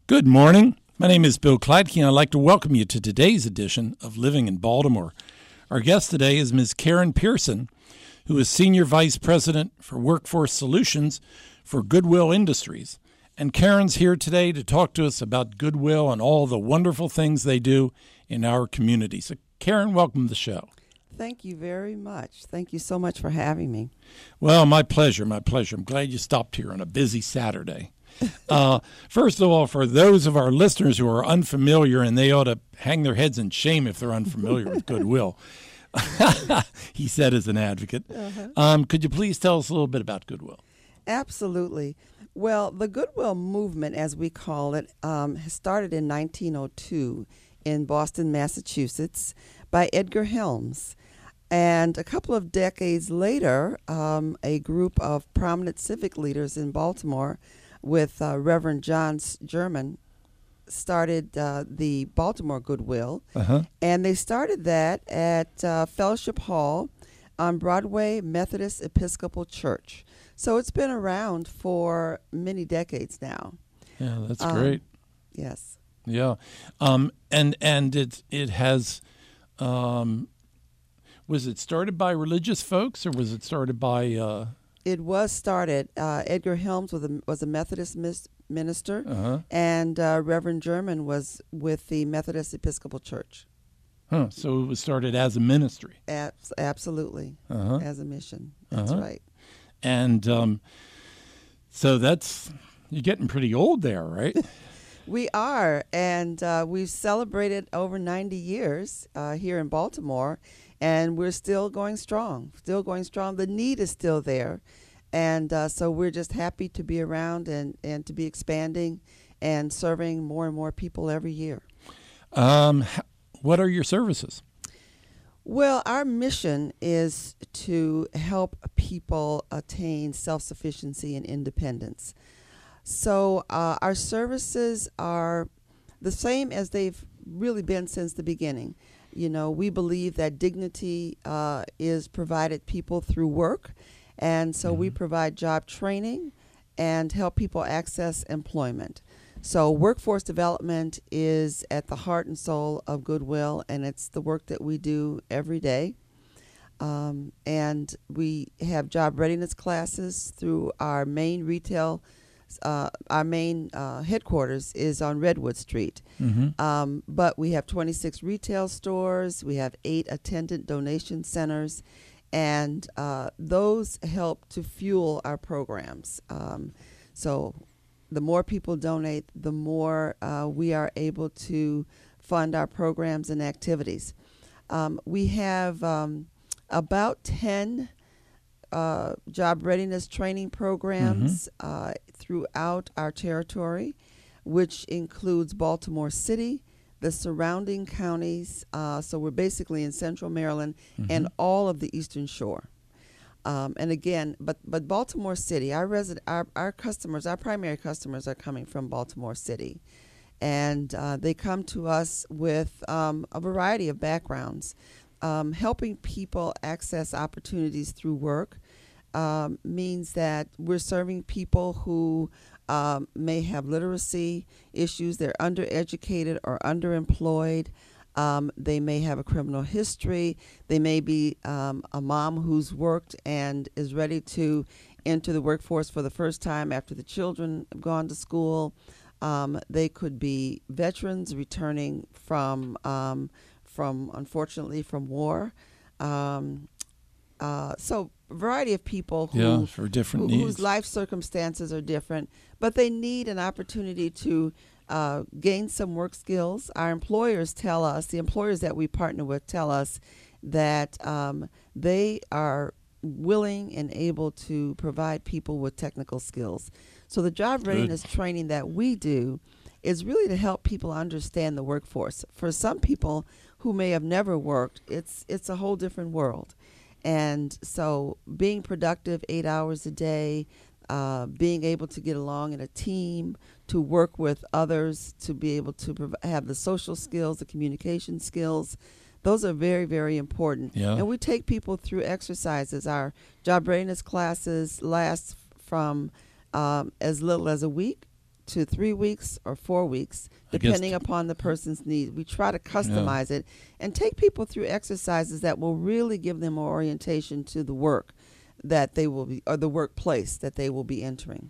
Good morning. My name is Bill Kleidke, and I'd like to welcome you to today's edition of Living in Baltimore. Our guest today is Ms. Karen Pearson, who is Senior Vice President for Workforce Solutions for Goodwill Industries. And Karen's here today to talk to us about Goodwill and all the wonderful things they do in our community. So, Karen, welcome to the show. Thank you very much. Thank you so much for having me. Well, my pleasure, my pleasure. I'm glad you stopped here on a busy Saturday. First of all, for those of our listeners who are unfamiliar, and they ought to hang their heads in shame if they're unfamiliar with Goodwill, he said as an advocate. Could you please tell us a little bit about Goodwill? Absolutely. Well, the Goodwill movement, as we call it, started in 1902 in Boston, Massachusetts, by Edgar Helms. And a couple of decades later, a group of prominent civic leaders in Baltimore with Reverend John German started the Baltimore Goodwill. And they started that at Fellowship Hall on Broadway Methodist Episcopal Church. So it's been around for many decades now. Yeah, that's great. Yes. Yeah. And it has, was it started by religious folks, or was it started by... It was started. Edgar Helms was a Methodist minister, and Reverend German was with the Methodist Episcopal Church. So it was started as a ministry. Absolutely, as a mission. That's right. And so you're getting pretty old there, right? We are, and we've celebrated over 90 years here in Baltimore. And we're still going strong, The need is still there. And so we're just happy to be around and to be expanding and serving more and more people every year. What are your services? Well, our mission is to help people attain self-sufficiency and independence. So our services are the same as they've really been since the beginning. You know, we believe that dignity is provided people through work, and so we provide job training and help people access employment. So workforce development is at the heart and soul of Goodwill, and it's the work that we do every day. And we have job readiness classes through our main retail. Our main headquarters is on Redwood Street, but we have 26 retail stores. We have 8 attendant donation centers, and those help to fuel our programs. So the more people donate, the more we are able to fund our programs and activities. We have about 10 job readiness training programs throughout our territory, which includes Baltimore City, the surrounding counties. So we're basically in Central Maryland and all of the Eastern Shore. And again, but Baltimore City, our customers, our primary customers are coming from Baltimore City, and they come to us with a variety of backgrounds. Helping people access opportunities through work means that we're serving people who may have literacy issues, they're undereducated or underemployed, they may have a criminal history, they may be a mom who's worked and is ready to enter the workforce for the first time after the children have gone to school. They could be veterans returning from unfortunately, from war. So a variety of people for different needs. Whose life circumstances are different, but they need an opportunity to gain some work skills. Our employers tell us, the employers that we partner with tell us that they are willing and able to provide people with technical skills. So the job readiness training that we do is really to help people understand the workforce. For some people who may have never worked, it's a whole different world. And so being productive 8 hours a day, being able to get along in a team, to work with others, to be able to have the social skills, the communication skills, those are very, very important. Yeah. And we take people through exercises. Our job readiness classes last from as little as a week to 3 weeks or 4 weeks, depending upon the person's need. We try to customize it and take people through exercises that will really give them more orientation to the work that they will be, or the workplace that they will be entering.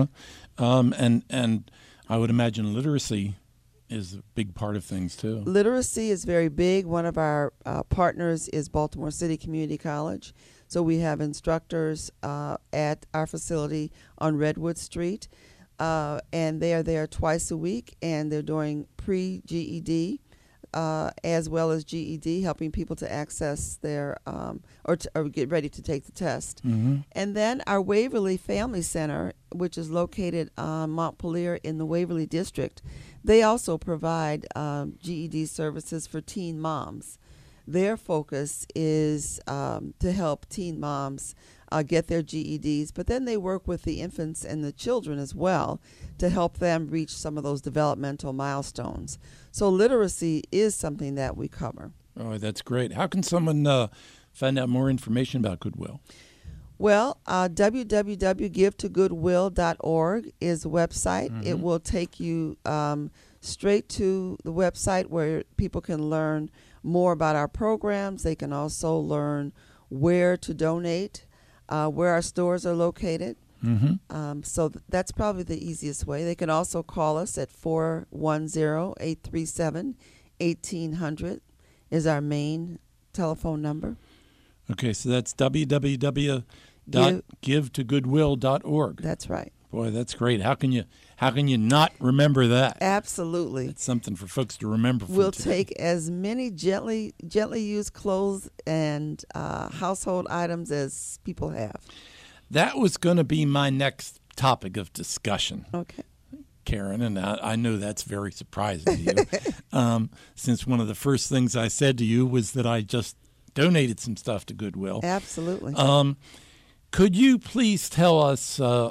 And I would imagine literacy is a big part of things too. Literacy is very big. One of our partners is Baltimore City Community College. So we have instructors at our facility on Redwood Street, and they are there twice a week, and they're doing pre-GED as well as GED, helping people to access their or get ready to take the test. Mm-hmm. And then our Waverly Family Center, which is located on Montpelier in the Waverly District, they also provide GED services for teen moms. Their focus is to help teen moms get their GEDs, but then they work with the infants and the children as well to help them reach some of those developmental milestones. So literacy is something that we cover. Oh, that's great. How can someone find out more information about Goodwill? Well, www.givetogoodwill.org is a website. Mm-hmm. It will take you straight to the website where people can learn more about our programs. They can also learn where to donate, where our stores are located. Mm-hmm. So that's probably the easiest way. They can also call us at 410-837-1800 is our main telephone number. Okay, so that's www.givetogoodwill.org. That's right. Boy, that's great. How can you not remember that? Absolutely. It's something for folks to remember. We'll take as many gently used clothes and household items as people have. That was going to be my next topic of discussion. Okay. Karen, and I know that's very surprising to you, since one of the first things I said to you was that I just donated some stuff to Goodwill. Absolutely. Could you please tell us a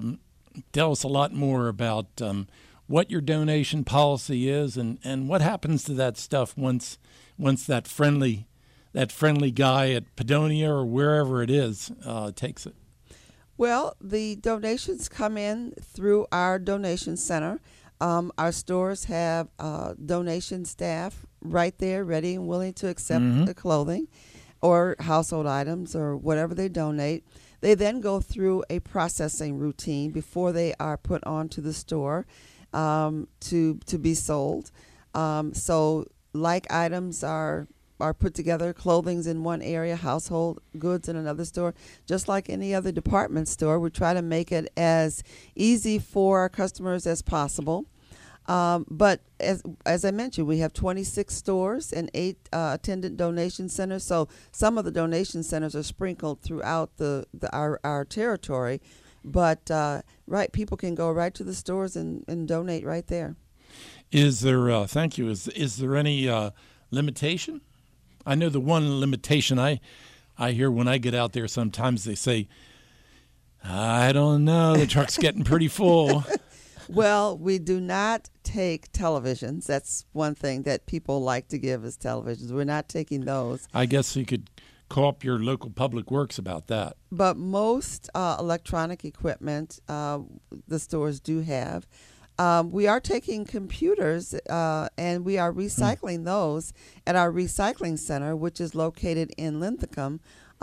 lot more about what your donation policy is and what happens to that stuff once that friendly guy at Padonia or wherever it is takes it? Well, the donations come in through our donation center. Our stores have donation staff right there ready and willing to accept the clothing or household items or whatever they donate. They then go through a processing routine before they are put onto the store to be sold. So like items are put together, clothing's in one area, household goods in another store. Just like any other department store, we try to make it as easy for our customers as possible. But as I mentioned, we have 26 stores and 8 attendant donation centers. So some of the donation centers are sprinkled throughout our territory. But people can go right to the stores and donate right there. Is there? Thank you. Is there any limitation? I know the one limitation I hear when I get out there. Sometimes they say, "I don't know, the truck's getting pretty full." Well, we do not take televisions. That's one thing that people like to give as televisions. We're not taking those. I guess you could call up your local public works about that. But most electronic equipment the stores do have. We are taking computers and we are recycling those at our recycling center, which is located in Linthicum,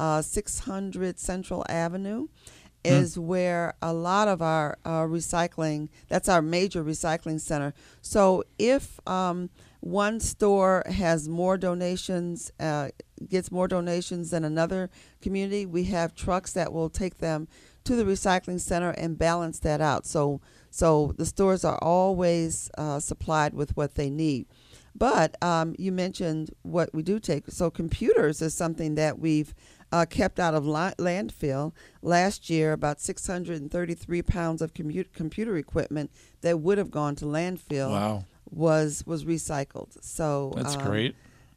600 Central Avenue. Is where a lot of our recycling, that's our major recycling center. So if one store has more donations, gets more donations than another community, we have trucks that will take them to the recycling center and balance that out. So the stores are always supplied with what they need. But you mentioned what we do take. So computers is something that we've kept out of landfill. Last year, about 633 pounds of computer equipment that would have gone to landfill was recycled. So that's great.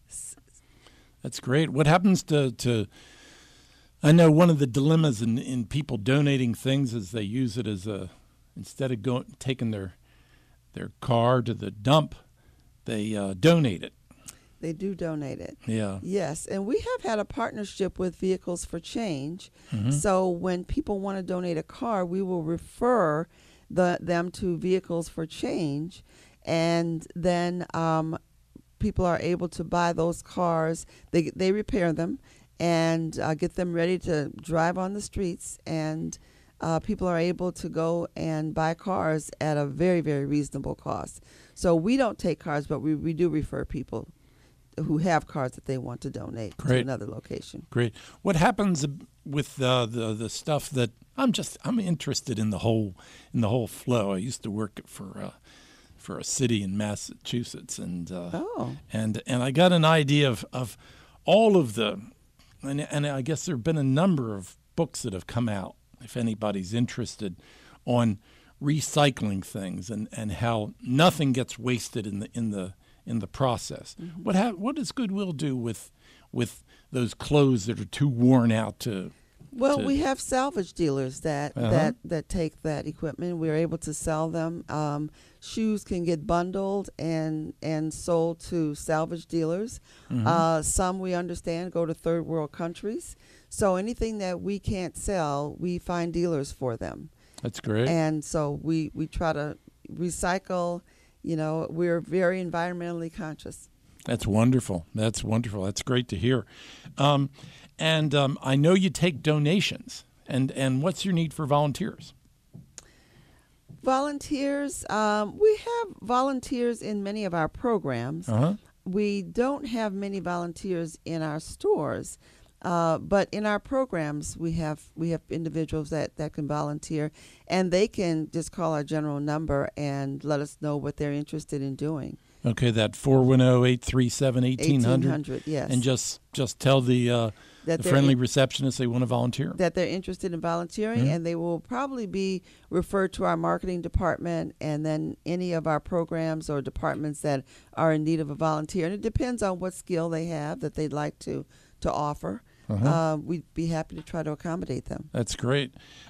That's great. What happens to I know one of the dilemmas in people donating things is they use it as instead of taking their car to the dump, they donate it. They do donate it. Yeah. Yes, and we have had a partnership with Vehicles for Change. Mm-hmm. So when people want to donate a car, we will refer them to Vehicles for Change, and then people are able to buy those cars. They repair them and get them ready to drive on the streets, and people are able to go and buy cars at a very, very reasonable cost. So we don't take cars, but we do refer people who have cars that they want to donate to another location. Great. What happens with the stuff that I'm interested in the whole flow. I used to work for a city in Massachusetts, and I got an idea of all of the, and I guess there have been a number of books that have come out, if anybody's interested, on recycling things and how nothing gets wasted in the process. Mm-hmm. What does Goodwill do with those clothes that are too worn out to? Well, we have salvage dealers that take that equipment. We're able to sell them. Shoes can get bundled and sold to salvage dealers. Mm-hmm. Some, we understand, go to third world countries. So anything that we can't sell, we find dealers for them. That's great. And so we try to recycle. We're very environmentally conscious. That's wonderful. That's great to hear. And I know you take donations. And what's your need for volunteers? Volunteers, we have volunteers in many of our programs. Uh-huh. We don't have many volunteers in our stores, but in our programs we have individuals that can volunteer, and they can just call our general number and let us know what they're interested in doing. Okay, that 410-837-1800. 1800, yes. And just tell the friendly receptionist they want to volunteer. That they're interested in volunteering, mm-hmm. and they will probably be referred to our marketing department, and then any of our programs or departments that are in need of a volunteer. And it depends on what skill they have that they'd like to offer. Uh-huh. We'd be happy to try to accommodate them. That's great.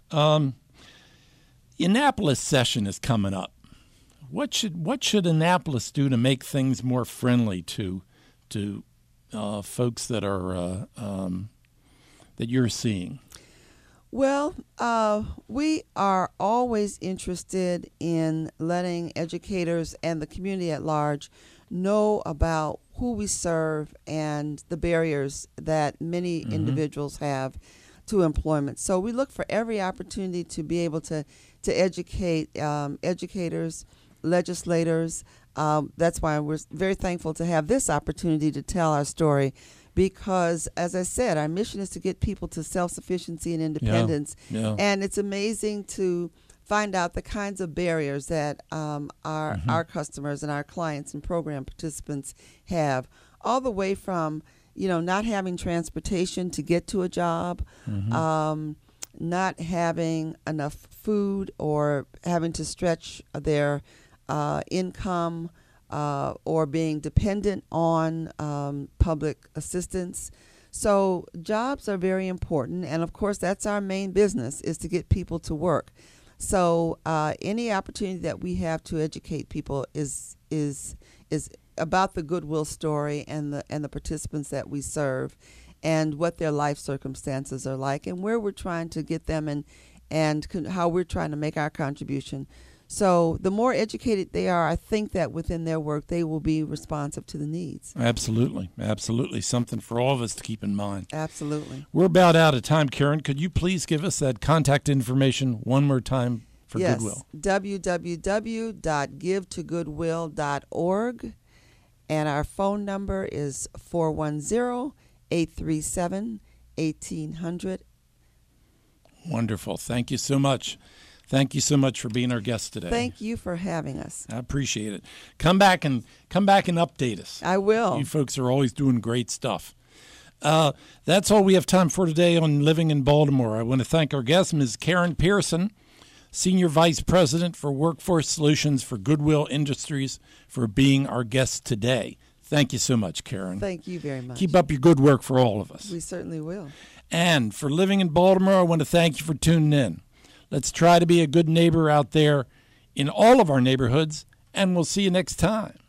Annapolis session is coming up. What should Annapolis do to make things more friendly to folks that are that you're seeing? Well, we are always interested in letting educators and the community at large know about who we serve and the barriers that many mm-hmm. individuals have to employment. So we look for every opportunity to be able to educate educators, legislators. That's why we're very thankful to have this opportunity to tell our story, because, as I said, our mission is to get people to self-sufficiency and independence. Yeah. And it's amazing to find out the kinds of barriers that our customers and our clients and program participants have, all the way from not having transportation to get to a job, mm-hmm. Not having enough food, or having to stretch their income, or being dependent on public assistance. So jobs are very important, and of course that's our main business, is to get people to work. So any opportunity that we have to educate people is about the Goodwill story and the participants that we serve, and what their life circumstances are like, and where we're trying to get them, and how we're trying to make our contribution. So the more educated they are, I think that within their work they will be responsive to the needs. Absolutely. Something for all of us to keep in mind. Absolutely. We're about out of time, Karen. Could you please give us that contact information one more time for Goodwill? Yes, www.givetogoodwill.org, and our phone number is 410-837-1800. Wonderful. Thank you so much. Thank you so much for being our guest today. Thank you for having us. I appreciate it. Come back and update us. I will. You folks are always doing great stuff. That's all we have time for today on Living in Baltimore. I want to thank our guest, Ms. Karen Pearson, Senior Vice President for Workforce Solutions for Goodwill Industries, for being our guest today. Thank you so much, Karen. Thank you very much. Keep up your good work for all of us. We certainly will. And for Living in Baltimore, I want to thank you for tuning in. Let's try to be a good neighbor out there in all of our neighborhoods, and we'll see you next time.